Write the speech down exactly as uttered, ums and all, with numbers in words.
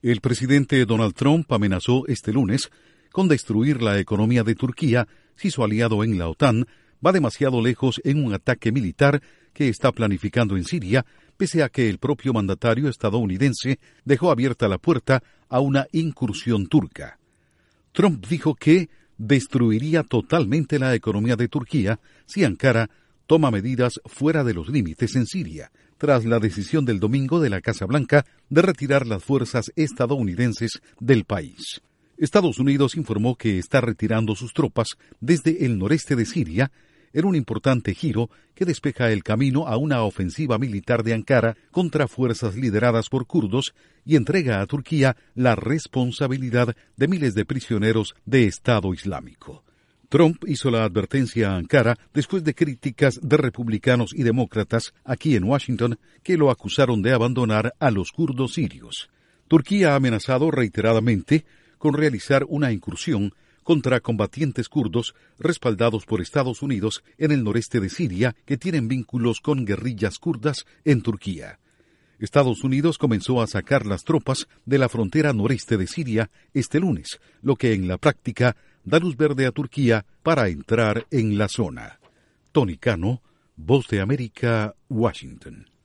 El presidente Donald Trump amenazó este lunes con destruir la economía de Turquía si su aliado en la OTAN va demasiado lejos en un ataque militar que está planificando en Siria, pese a que el propio mandatario estadounidense dejó abierta la puerta a una incursión turca. Trump dijo que destruiría totalmente la economía de Turquía si Ankara toma medidas fuera de los límites en Siria, tras la decisión del domingo de la Casa Blanca de retirar las fuerzas estadounidenses del país. Estados Unidos informó que está retirando sus tropas desde el noreste de Siria en un importante giro que despeja el camino a una ofensiva militar de Ankara contra fuerzas lideradas por kurdos y entrega a Turquía la responsabilidad de miles de prisioneros de Estado Islámico. Trump hizo la advertencia a Ankara después de críticas de republicanos y demócratas aquí en Washington que lo acusaron de abandonar a los kurdos sirios. Turquía ha amenazado reiteradamente con realizar una incursión contra combatientes kurdos respaldados por Estados Unidos en el noreste de Siria que tienen vínculos con guerrillas kurdas en Turquía. Estados Unidos comenzó a sacar las tropas de la frontera noreste de Siria este lunes, lo que en la práctica da luz verde a Turquía para entrar en la zona. Tony Cano, Voz de América, Washington.